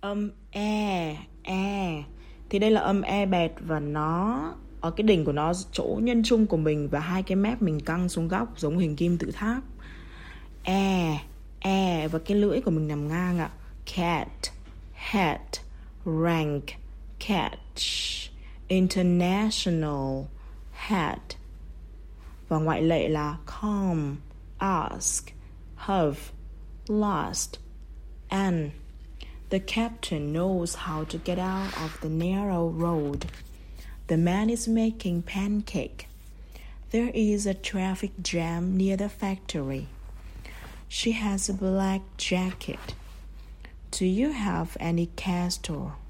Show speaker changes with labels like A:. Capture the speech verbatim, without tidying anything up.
A: Âm e, e thì đây là âm e bẹt và nó ở cái đỉnh của nó, chỗ nhân trung của mình và hai cái mép mình căng xuống góc giống hình kim tự tháp. E, e và cái lưỡi của mình nằm ngang ạ. Cat, hat, rank, catch, international, hat. Và ngoại lệ là come, ask, have, last, and. The captain knows how to get out of the narrow road. The man is making pancake. There is a traffic jam near the factory. She has a black jacket. Do you have any castor?